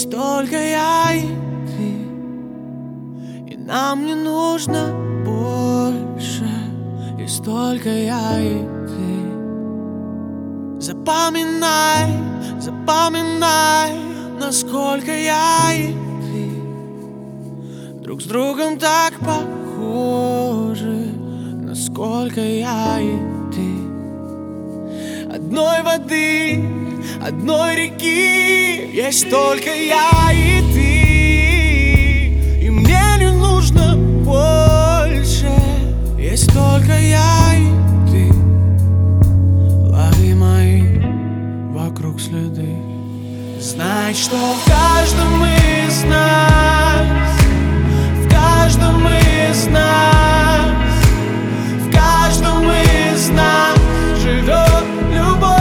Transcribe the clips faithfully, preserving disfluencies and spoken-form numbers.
Есть только я и ты, и нам не нужно больше. Есть только я и ты. Запоминай, запоминай, насколько я и ты друг с другом так похожи, насколько я и ты одной воды, одной реки. Есть только я и ты, и мне не нужно больше. Есть только я и ты. Лови мои вокруг следы. Знай, что в каждом из нас, в каждом из нас, в каждом из нас живет любовь.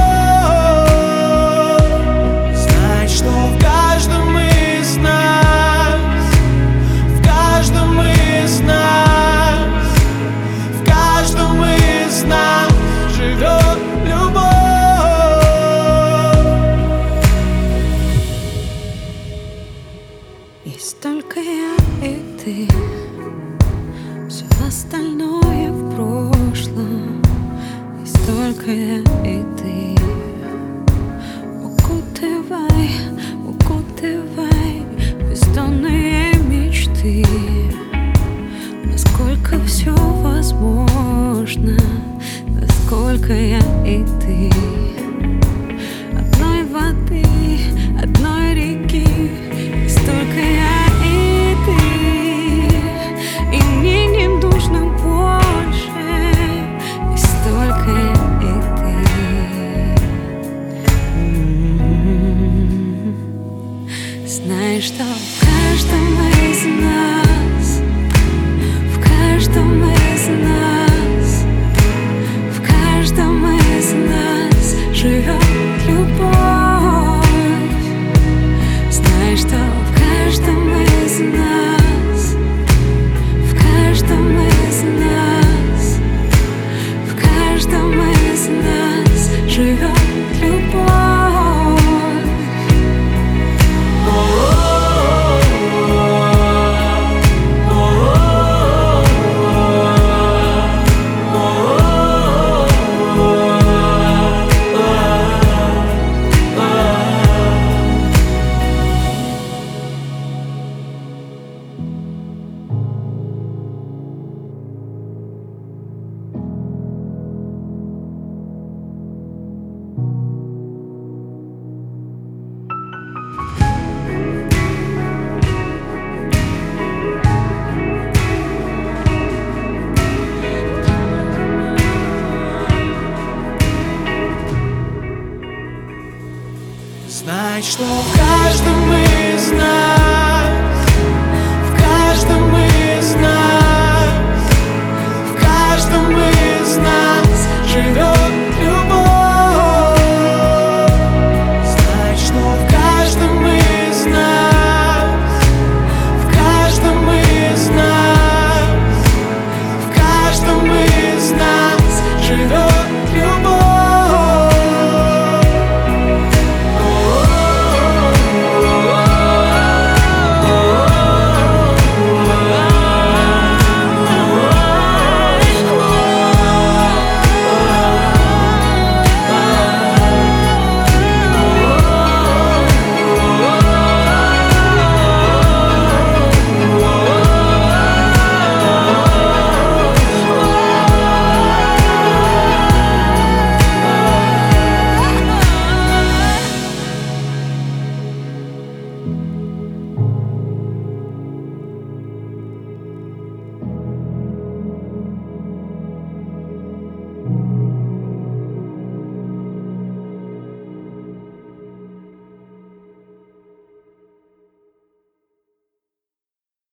Знай, что в каждом из нас, в каждом из нас, в каждом из нас живет любовь. Есть только я и ты, все остальное в прошлом. Есть только я и ты. Укутывай, укутывай бездонные мечты. Насколько все возможно, насколько я и ты одной воды, одной реки. Есть только я и ты, и мне не нужно больше. Есть только я и ты. Знаешь, что в каждом из нас, в каждом